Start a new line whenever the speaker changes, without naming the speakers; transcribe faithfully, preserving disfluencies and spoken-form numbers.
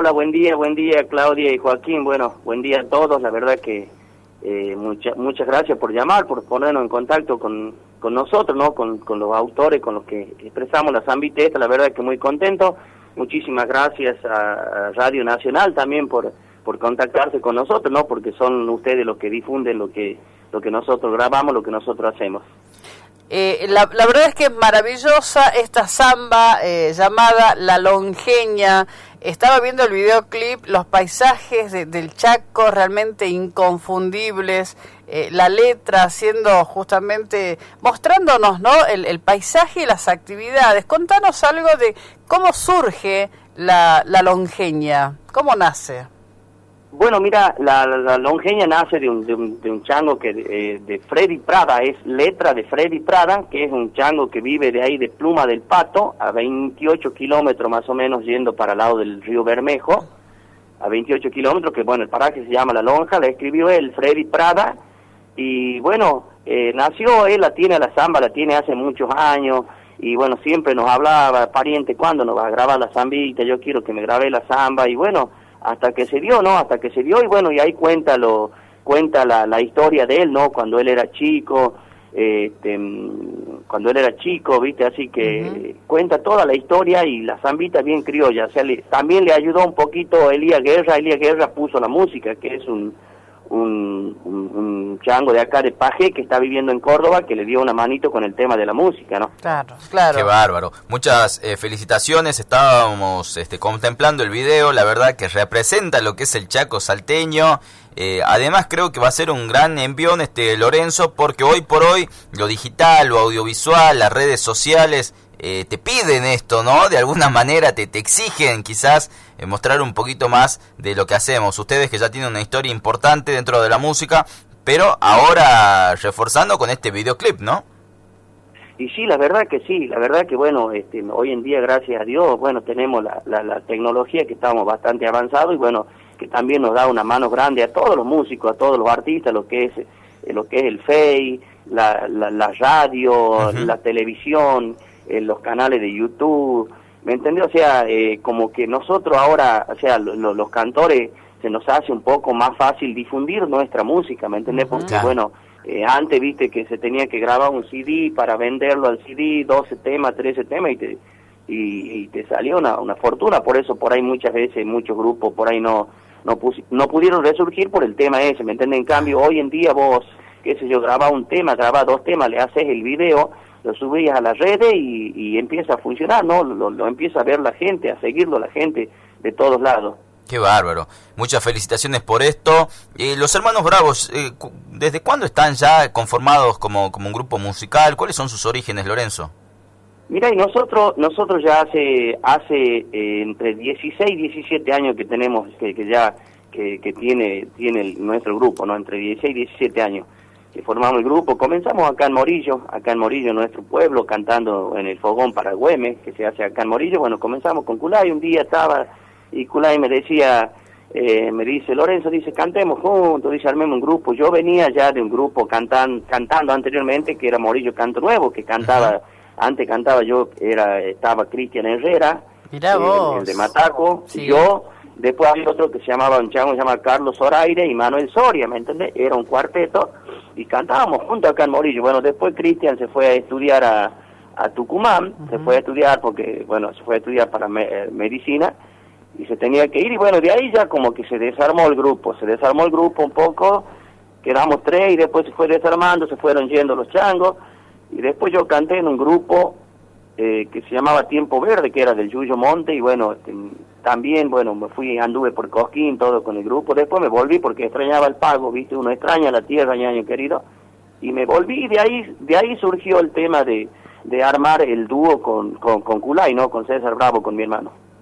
hola, buen día, buen día Claudia y Joaquín, bueno, buen día a todos, la verdad que eh, mucha, muchas gracias por llamar, por ponernos en contacto con, con nosotros, ¿no? Con, con los autores, con los que expresamos la zambita esta, la verdad que muy contento, muchísimas gracias a, a Radio Nacional también por, por contactarse con nosotros, ¿no? Porque son ustedes los que difunden lo que, lo que nosotros grabamos, lo que nosotros hacemos.
Eh, la, la verdad es que es maravillosa esta samba eh, llamada La Lonjeña. Estaba viendo el videoclip, los paisajes de, del Chaco realmente inconfundibles, eh, la letra haciendo justamente, mostrándonos, ¿no? el, el paisaje y las actividades. Contanos algo de cómo surge la, la Lonjeña, cómo nace.
Bueno, mira, la, la, la Lonjeña nace de un, de un, de un chango que eh, de Freddy Prada, es letra de Freddy Prada, que es un chango que vive de ahí de Pluma del Pato, a veintiocho kilómetros más o menos yendo para el lado del río Bermejo, a veintiocho kilómetros, que bueno, el paraje se llama La Lonja, la escribió él, Freddy Prada, y bueno, eh, nació, él la tiene, la samba la tiene hace muchos años, y bueno, siempre nos hablaba, pariente, ¿cuándo nos va a grabar la zambita? Yo quiero que me grabe la samba, y bueno, hasta que se dio, ¿no? Hasta que se dio y bueno, y ahí cuenta lo cuenta la, la historia de él, ¿no? Cuando él era chico, este, cuando él era chico, ¿viste? Así que uh-huh. cuenta toda la historia y la zambita bien criolla, o sea, le, también le ayudó un poquito Elías Guerra, Elías Guerra puso la música, que es un, un, un, un chango de acá de Paje que está viviendo en Córdoba, que le dio una manito con el tema de la música, ¿no?
Claro, claro.
Qué bárbaro. Muchas eh, felicitaciones, estábamos este, contemplando el video, la verdad que representa lo que es el Chaco salteño. Eh, además creo que va a ser un gran envión este Lorenzo, porque hoy por hoy lo digital, lo audiovisual, las redes sociales eh, te piden esto, ¿no? De alguna manera te, te exigen quizás eh, mostrar un poquito más de lo que hacemos. Ustedes que ya tienen una historia importante dentro de la música, pero ahora reforzando con este videoclip, ¿no?
Y sí, la verdad que sí, la verdad que bueno, este, hoy en día, gracias a Dios, bueno, tenemos la, la, la tecnología que estamos bastante avanzados y bueno, que también nos da una mano grande a todos los músicos, a todos los artistas, lo que es eh, lo que es el Face, la, la, la radio, uh-huh. la televisión, eh, los canales de YouTube, ¿me entendés? O sea, eh, como que nosotros ahora, o sea, lo, lo, los cantores se nos hace un poco más fácil difundir nuestra música, ¿me entendés? Porque claro. bueno, eh, antes viste que se tenía que grabar un C D para venderlo al C D, doce temas, trece temas y te y, y te salió una, una fortuna, por eso por ahí muchas veces muchos grupos por ahí no no, pusi, no pudieron resurgir por el tema ese, ¿me entiendes? En cambio, hoy en día vos, qué sé yo, grabás un tema, grabás dos temas, le haces el video, lo subías a las redes y, y empieza a funcionar, ¿no? Lo, lo empieza a ver la gente, a seguirlo la gente de todos lados.
Qué bárbaro. Muchas felicitaciones por esto. Eh, los Hermanos Bravos, eh, ¿desde cuándo están ya conformados como, como un grupo musical? ¿Cuáles son sus orígenes, Lorenzo?
Mira, y nosotros nosotros ya hace hace eh, entre dieciséis y diecisiete años que tenemos, que, que ya que, que tiene tiene el, nuestro grupo, ¿no? Entre dieciséis y diecisiete años que formamos el grupo. Comenzamos acá en Morillo, acá en Morillo, en nuestro pueblo, cantando en el fogón para Güemes, que se hace acá en Morillo. Bueno, comenzamos con Culay, un día estaba, y Culay me decía, eh, me dice, Lorenzo, dice, cantemos juntos, dice, armemos un grupo. Yo venía ya de un grupo cantan, cantando anteriormente, que era Morillo Canto Nuevo, que cantaba... Antes cantaba yo, era estaba Cristian Herrera,
Mirá
eh,
vos.
el de Mataco,
Sí.
yo, después había otro que se llamaba, un chango se llama Carlos Zoraire y Manuel Soria, ¿me entendés? Era un cuarteto y cantábamos juntos acá en Morillo. Bueno, después Cristian se fue a estudiar a, a Tucumán, uh-huh. se fue a estudiar porque, bueno, se fue a estudiar para me, eh, medicina y se tenía que ir y bueno, de ahí ya como que se desarmó el grupo, se desarmó el grupo un poco, quedamos tres y después se fue desarmando, se fueron yendo los changos. Y después yo canté en un grupo eh, que se llamaba Tiempo Verde, que era del Yuyo Monte, y bueno, este, también, bueno, me fui, anduve por Cosquín, todo con el grupo, después me volví porque extrañaba el pago, viste, uno extraña la tierra, ñaño querido, y me volví, y de ahí, de ahí surgió el tema de, de armar el dúo con, con, con Culay, ¿no?, con César Bravo, con mi hermano.